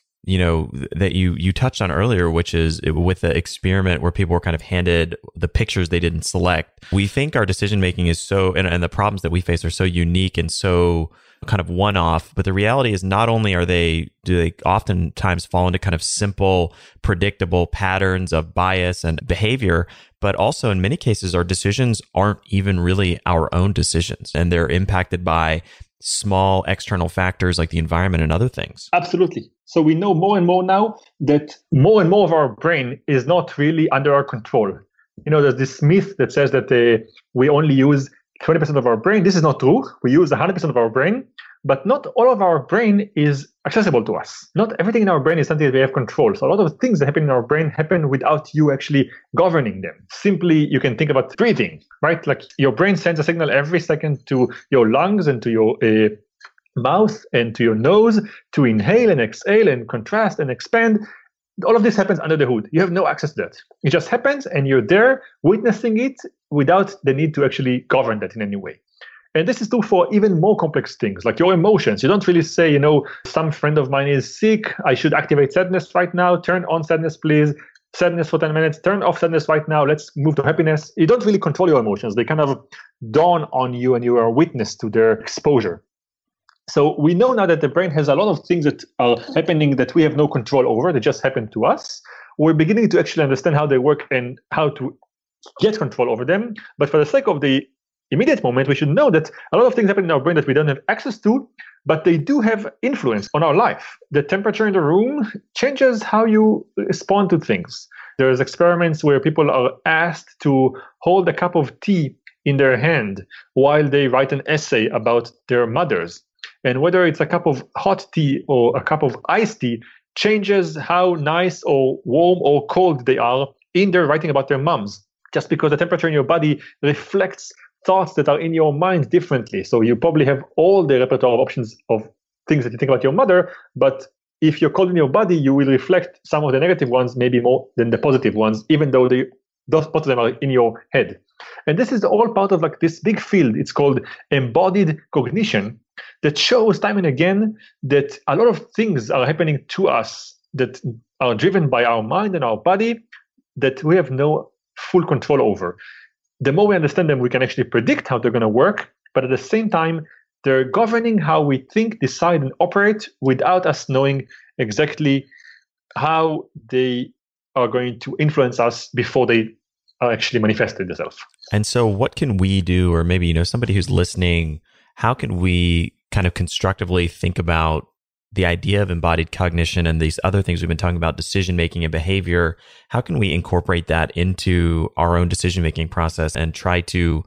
Speaker 6: that you touched on earlier, which is with the experiment where people were kind of handed the pictures they didn't select. We think our decision-making is so, and the problems that we face are so unique and so kind of one-off, but the reality is not only do they oftentimes fall into kind of simple, predictable patterns of bias and behavior, but also in many cases, our decisions aren't even really our own decisions, and they're impacted by small external factors like the environment and other things.
Speaker 5: Absolutely. So we know more and more now that more and more of our brain is not really under our control. There's this myth that says that we only use 20% of our brain. This is not true. We use 100% of our brain, but not all of our brain is accessible to us. Not everything in our brain is something that we have control. So a lot of things that happen in our brain happen without you actually governing them. Simply, you can think about breathing, right? Like your brain sends a signal every second to your lungs and to your mouth and to your nose to inhale and exhale and contrast and expand. All of this happens under the hood. You have no access to that. It just happens and you're there witnessing it without the need to actually govern that in any way. And this is true for even more complex things, like your emotions. You don't really say, some friend of mine is sick, I should activate sadness right now, turn on sadness, please. Sadness for 10 minutes, turn off sadness right now, let's move to happiness. You don't really control your emotions. They kind of dawn on you and you are a witness to their exposure. So we know now that the brain has a lot of things that are happening that we have no control over. They just happen to us. We're beginning to actually understand how they work and how to get control over them. But for the sake of the immediate moment, we should know that a lot of things happen in our brain that we don't have access to, but they do have influence on our life. The temperature in the room changes how you respond to things. There's experiments where people are asked to hold a cup of tea in their hand while they write an essay about their mothers. And whether it's a cup of hot tea or a cup of iced tea changes how nice or warm or cold they are in their writing about their moms, just because the temperature in your body reflects thoughts that are in your mind differently. So you probably have all the repertoire of options of things that you think about your mother, but if you're cold in your body, you will reflect some of the negative ones, maybe more than the positive ones, even though those both of them are in your head. And this is all part of like this big field. It's called embodied cognition, that shows time and again that a lot of things are happening to us that are driven by our mind and our body that we have no full control over. The more we understand them, we can actually predict how they're going to work, but at the same time, they're governing how we think, decide, and operate without us knowing exactly how they are going to influence us before they are actually manifested themselves.
Speaker 6: And so what can we do, or maybe, somebody who's listening, how can we kind of constructively think about the idea of embodied cognition and these other things we've been talking about, decision-making and behavior? How can we incorporate that into our own decision-making process and try to,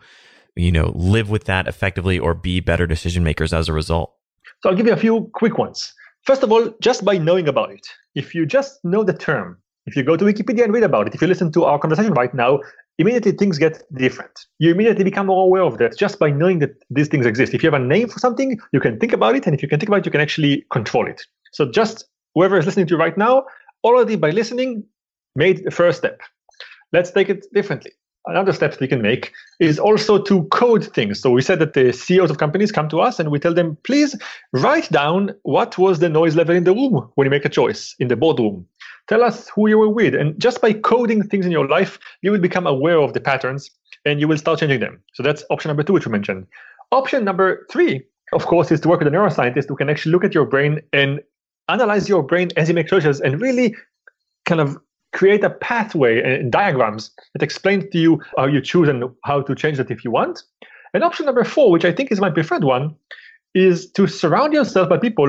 Speaker 6: live with that effectively or be better decision makers as a result?
Speaker 5: So I'll give you a few quick ones. First of all, just by knowing about it. If you just know the term, if you go to Wikipedia and read about it, if you listen to our conversation right now, immediately things get different. You immediately become more aware of that just by knowing that these things exist. If you have a name for something, you can think about it. And if you can think about it, you can actually control it. So just whoever is listening to you right now, already by listening, made the first step. Let's take it differently. Another step that we can make is also to code things. So we said that the CEOs of companies come to us and we tell them, please write down what was the noise level in the room when you make a choice in the boardroom. Tell us who you were with. And just by coding things in your life, you will become aware of the patterns and you will start changing them. So that's option number 2, which we mentioned. Option number 3, of course, is to work with a neuroscientist who can actually look at your brain and analyze your brain as you make choices and really kind of create a pathway and diagrams that explain to you how you choose and how to change that if you want. And option number 4, which I think is my preferred one, is to surround yourself by people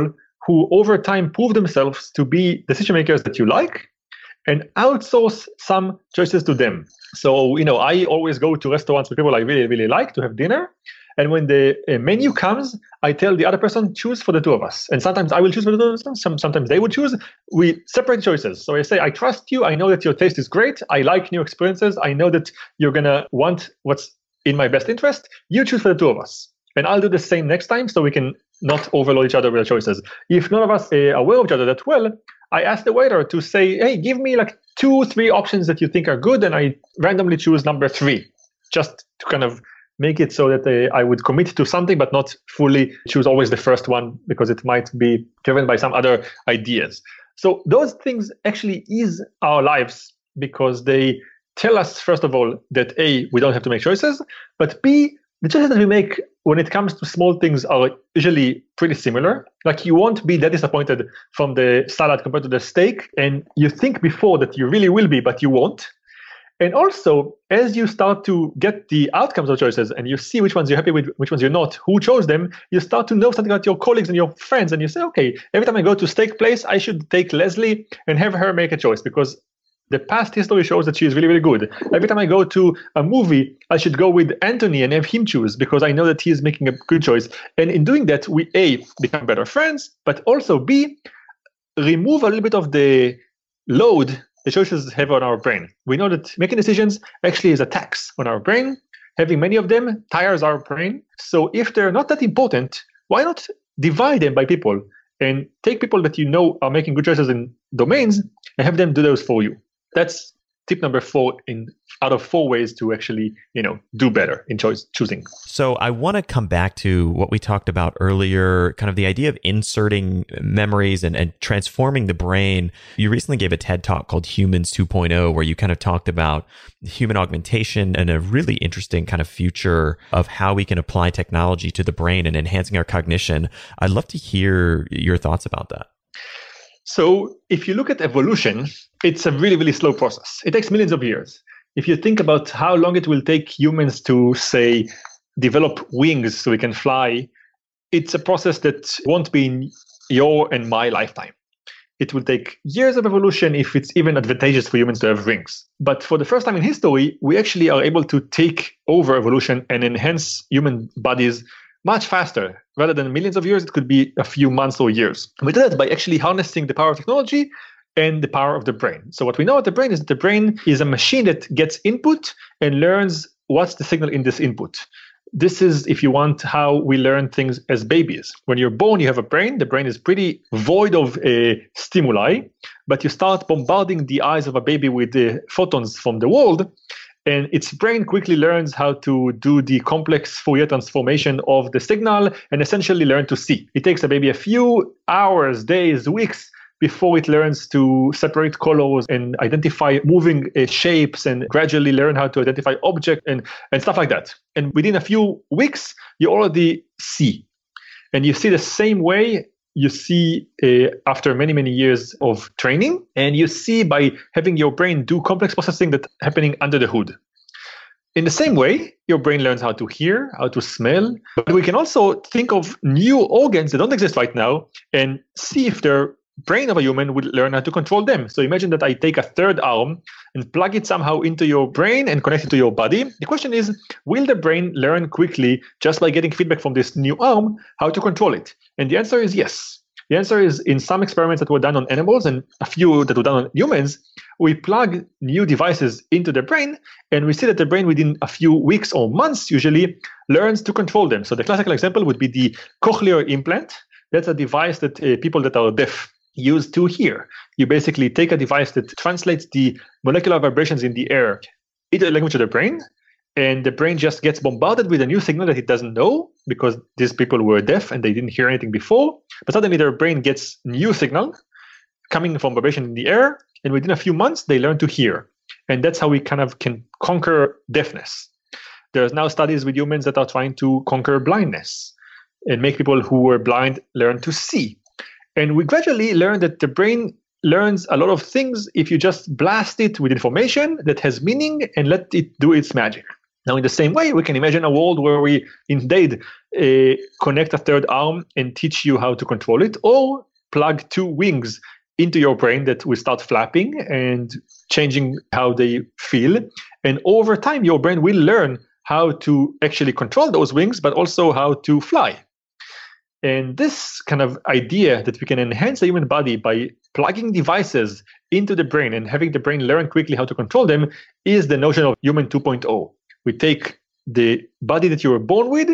Speaker 5: who over time prove themselves to be decision makers that you like, and outsource some choices to them. So, I always go to restaurants with people I really, really like to have dinner. And when the menu comes, I tell the other person, choose for the two of us. And sometimes I will choose for the two of us. Sometimes they will choose. We separate choices. So I say, I trust you. I know that your taste is great. I like new experiences. I know that you're going to want what's in my best interest. You choose for the two of us. And I'll do the same next time so we can not overload each other with our choices. If none of us are aware of each other that well, I ask the waiter to say, hey, give me like 2-3 options that you think are good. And I randomly choose number 3, just to kind of make it so that I would commit to something, but not fully choose always the first one, because it might be driven by some other ideas. So those things actually ease our lives, because they tell us, first of all, that A, we don't have to make choices, but B, the choices that we make when it comes to small things are usually pretty similar. Like, you won't be that disappointed from the salad compared to the steak, and you think before that you really will be, but you won't. And also, as you start to get the outcomes of choices and you see which ones you're happy with, which ones you're not, who chose them, you start to know something about your colleagues and your friends. And you say, okay, every time I go to steak place, I should take Leslie and have her make a choice, because the past history shows that she is really, really good. Every time I go to a movie, I should go with Anthony and have him choose, because I know that he is making a good choice. And in doing that, we A, become better friends, but also B, remove a little bit of the load the choices have on our brain. We know that making decisions actually is a tax on our brain. Having many of them tires our brain. So if they're not that important, why not divide them by people and take people that you know are making good choices in domains and have them do those for you? That's tip number 4 out of 4 ways to actually, do better in choosing.
Speaker 6: So I want to come back to what we talked about earlier, kind of the idea of inserting memories and transforming the brain. You recently gave a TED Talk called Humans 2.0, where you kind of talked about human augmentation and a really interesting kind of future of how we can apply technology to the brain and enhancing our cognition. I'd love to hear your thoughts about that.
Speaker 5: So if you look at evolution, it's a really, really slow process. It takes millions of years. If you think about how long it will take humans to, say, develop wings so we can fly, it's a process that won't be in your and my lifetime. It will take years of evolution if it's even advantageous for humans to have wings. But for the first time in history, we actually are able to take over evolution and enhance human bodies much faster. Rather than millions of years, it could be a few months or years. We do that by actually harnessing the power of technology and the power of the brain. So what we know about the brain is that the brain is a machine that gets input and learns what's the signal in this input. This is, if you want, how we learn things as babies. When you're born, you have a brain. The brain is pretty void of stimuli, but you start bombarding the eyes of a baby with the photons from the world, and its brain quickly learns how to do the complex Fourier transformation of the signal and essentially learn to see. It takes a baby a few hours, days, weeks before it learns to separate colors and identify moving shapes and gradually learn how to identify objects and stuff like that. And within a few weeks, you already see. And you see the same way you see after many, many years of training. And you see by having your brain do complex processing that's happening under the hood. In the same way, your brain learns how to hear, how to smell. But we can also think of new organs that don't exist right now and see if they're brain of a human would learn how to control them. So imagine that I take a third arm and plug it somehow into your brain and connect it to your body. The question is, will the brain learn quickly just by getting feedback from this new arm how to control it? And the answer is yes. The answer is, in some experiments that were done on animals and a few that were done on humans, we plug new devices into the brain and we see that the brain within a few weeks or months usually learns to control them. So the classical example would be the cochlear implant. That's a device that people that are deaf use to hear. You basically take a device that translates the molecular vibrations in the air into the language of the brain, and the brain just gets bombarded with a new signal that it doesn't know because these people were deaf and they didn't hear anything before. But suddenly their brain gets new signal coming from vibration in the air, and within a few months they learn to hear. And that's how we kind of can conquer deafness. There's now studies with humans that are trying to conquer blindness and make people who were blind learn to see. And we gradually learn that the brain learns a lot of things if you just blast it with information that has meaning and let it do its magic. Now, in the same way, we can imagine a world where we indeed connect a third arm and teach you how to control it, or plug two wings into your brain that will start flapping and changing how they feel. And over time, your brain will learn how to actually control those wings, but also how to fly. And this kind of idea that we can enhance the human body by plugging devices into the brain and having the brain learn quickly how to control them is the notion of human 2.0. We take the body that you were born with,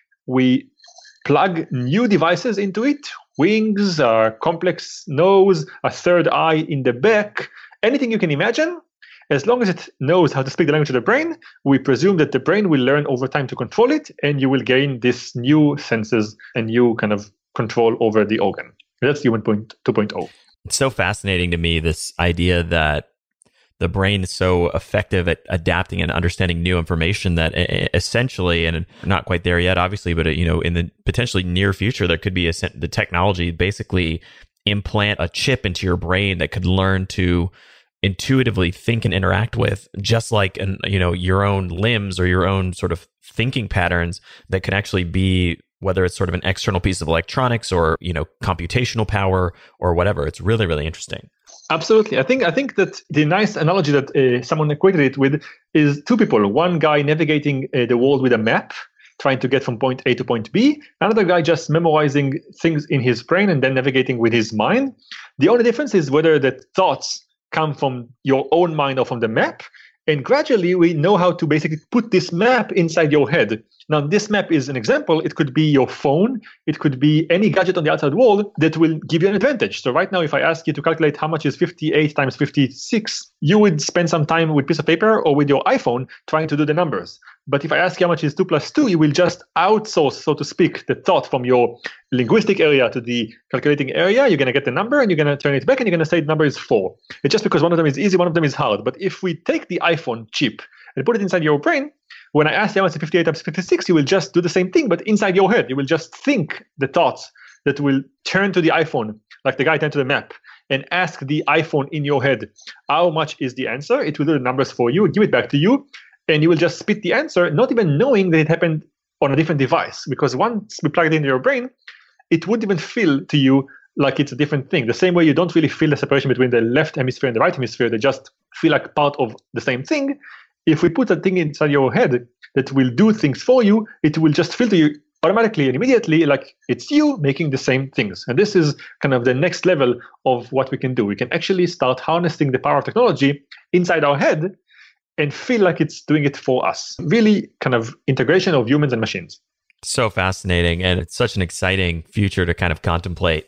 Speaker 5: we plug new devices into it, wings, a complex nose, a third eye in the back, anything you can imagine. As long as it knows how to speak the language of the brain, we presume that the brain will learn over time to control it, and you will gain this new senses and new kind of control over the organ. That's human 2.0.
Speaker 6: It's so fascinating to me, this idea that the brain is so effective at adapting and understanding new information that essentially, and not quite there yet, obviously, but in the potentially near future, there could be the technology basically implant a chip into your brain that could learn to intuitively think and interact with, just like your own limbs or your own sort of thinking patterns that can actually be, whether it's sort of an external piece of electronics or computational power or whatever. It's really, really interesting.
Speaker 5: Absolutely. I think that the nice analogy that someone equated it with is two people. One guy navigating the world with a map, trying to get from point A to point B. Another guy just memorizing things in his brain and then navigating with his mind. The only difference is whether the thoughts come from your own mind or from the map. And gradually we know how to basically put this map inside your head. Now, this map is an example. It could be your phone. It could be any gadget on the outside world that will give you an advantage. So right now, if I ask you to calculate how much is 58 times 56, you would spend some time with a piece of paper or with your iPhone trying to do the numbers. But if I ask you how much is 2 plus 2, you will just outsource, so to speak, the thought from your linguistic area to the calculating area. You're going to get the number and you're going to turn it back and you're going to say the number is 4. It's just because one of them is easy, one of them is hard. But if we take the iPhone chip and put it inside your brain, when I ask you how much is 58 times 56, you will just do the same thing, but inside your head. You will just think the thoughts that will turn to the iPhone, like the guy turned to the map, and ask the iPhone in your head, how much is the answer? It will do the numbers for you, give it back to you, and you will just spit the answer, not even knowing that it happened on a different device. Because once we plug it into your brain, it wouldn't even feel to you like it's a different thing. The same way you don't really feel the separation between the left hemisphere and the right hemisphere, they just feel like part of the same thing. If we put a thing inside your head that will do things for you, it will just feel to you automatically and immediately like it's you making the same things. And this is kind of the next level of what we can do. We can actually start harnessing the power of technology inside our head and feel like it's doing it for us. Really kind of integration of humans and machines.
Speaker 6: So fascinating. And it's such an exciting future to kind of contemplate.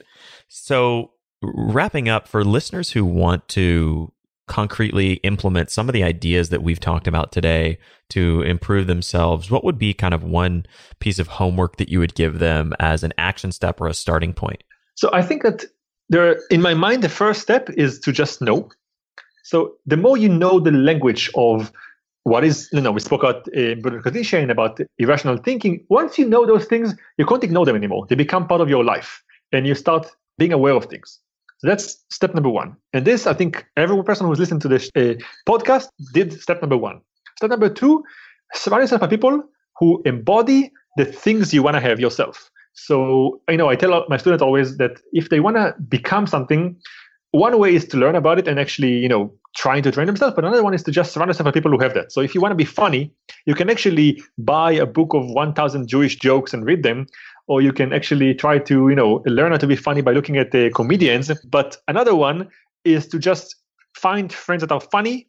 Speaker 6: So wrapping up, for listeners who want to concretely implement some of the ideas that we've talked about today to improve themselves, what would be kind of one piece of homework that you would give them as an action step or a starting point?
Speaker 5: So I think that in my mind, the first step is to just know. So the more you know the language of what is, we spoke about cognition, about irrational thinking. Once you know those things, you can't ignore them anymore. They become part of your life and you start being aware of things. So that's step number one. And this, I think every person who's listened to this podcast did step number one. Step number two, surround yourself by people who embody the things you want to have yourself. So, I tell my students always that if they want to become something, one way is to learn about it and actually, trying to train themselves. But another one is to just surround yourself with people who have that. So if you want to be funny, you can actually buy a book of 1,000 Jewish jokes and read them. Or you can actually try to, learn how to be funny by looking at the comedians. But another one is to just find friends that are funny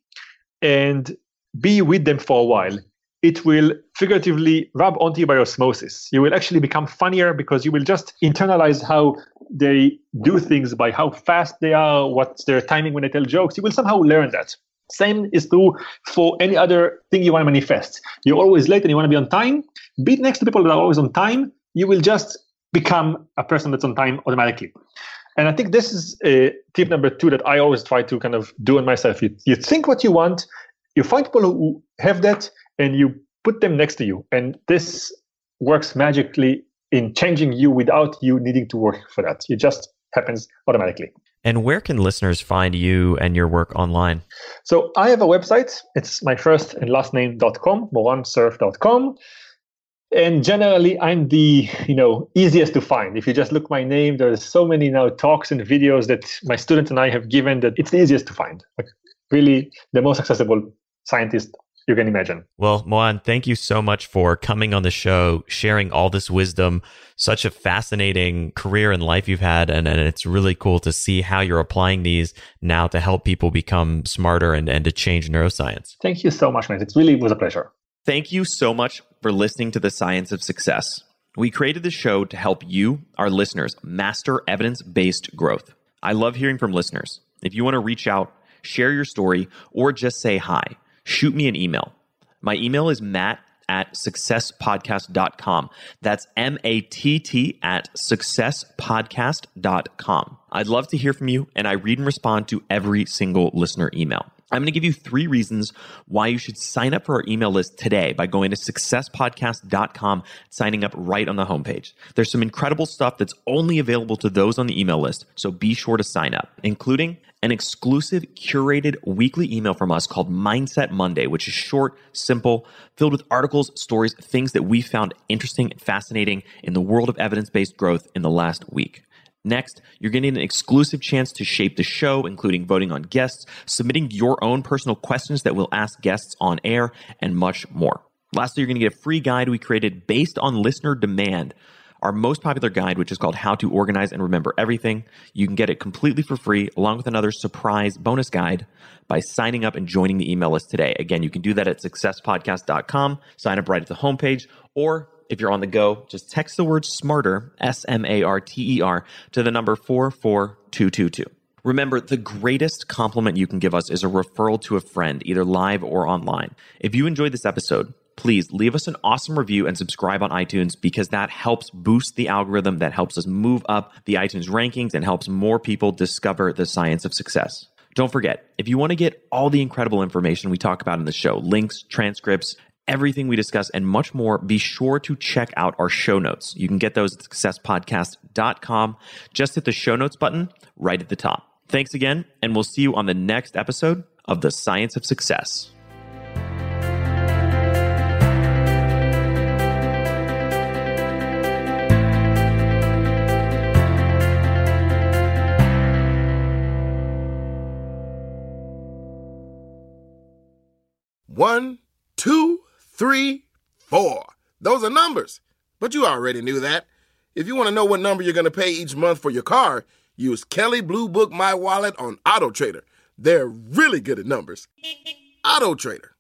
Speaker 5: and be with them for a while. It will figuratively rub onto you by osmosis. You will actually become funnier because you will just internalize how they do things by how fast they are, what's their timing when they tell jokes. You will somehow learn that. Same is true for any other thing you want to manifest. You're always late and you want to be on time. Be next to people that are always on time. You will just become a person that's on time automatically. And I think this is tip number two that I always try to kind of do on myself. You think what you want, you find people who have that, and you put them next to you. And this works magically in changing you without you needing to work for that. It just happens automatically.
Speaker 6: And where can listeners find you and your work online?
Speaker 5: So I have a website. It's my first and last name.com, moransurf.com. And generally, I'm the easiest to find. If you just look my name, there's so many now talks and videos that my students and I have given that it's the easiest to find. Like really, the most accessible scientist you can imagine.
Speaker 6: Well, Moan, thank you so much for coming on the show, sharing all this wisdom. Such a fascinating career and life you've had, and it's really cool to see how you're applying these now to help people become smarter and to change neuroscience.
Speaker 5: Thank you so much, man. It really was a pleasure.
Speaker 4: Thank you so much for listening to The Science of Success. We created the show to help you, our listeners, master evidence-based growth. I love hearing from listeners. If you want to reach out, share your story, or just say hi, shoot me an email. My email is matt@successpodcast.com. That's matt@successpodcast.com. I'd love to hear from you, and I read and respond to every single listener email. I'm going to give you 3 reasons why you should sign up for our email list today by going to successpodcast.com, signing up right on the homepage. There's some incredible stuff that's only available to those on the email list, so be sure to sign up, including an exclusive curated weekly email from us called Mindset Monday, which is short, simple, filled with articles, stories, things that we found interesting and fascinating in the world of evidence-based growth in the last week. Next, you're getting an exclusive chance to shape the show, including voting on guests, submitting your own personal questions that we'll ask guests on air, and much more. Lastly, you're going to get a free guide we created based on listener demand, our most popular guide, which is called How to Organize and Remember Everything. You can get it completely for free, along with another surprise bonus guide by signing up and joining the email list today. Again, you can do that at successpodcast.com, sign up right at the homepage, or if you're on the go, just text the word SMARTER, SMARTER, to the number 44222. Remember, the greatest compliment you can give us is a referral to a friend, either live or online. If you enjoyed this episode, please leave us an awesome review and subscribe on iTunes, because that helps boost the algorithm, that helps us move up the iTunes rankings and helps more people discover the science of success. Don't forget, if you want to get all the incredible information we talk about in the show, links, transcripts, everything we discuss, and much more, be sure to check out our show notes. You can get those at successpodcast.com. Just hit the show notes button right at the top. Thanks again, and we'll see you on the next episode of The Science of Success.
Speaker 8: One, 2, 3, 4. Those are numbers, but you already knew that. If you want to know what number you're going to pay each month for your car, use Kelley Blue Book My Wallet on AutoTrader. They're really good at numbers. AutoTrader.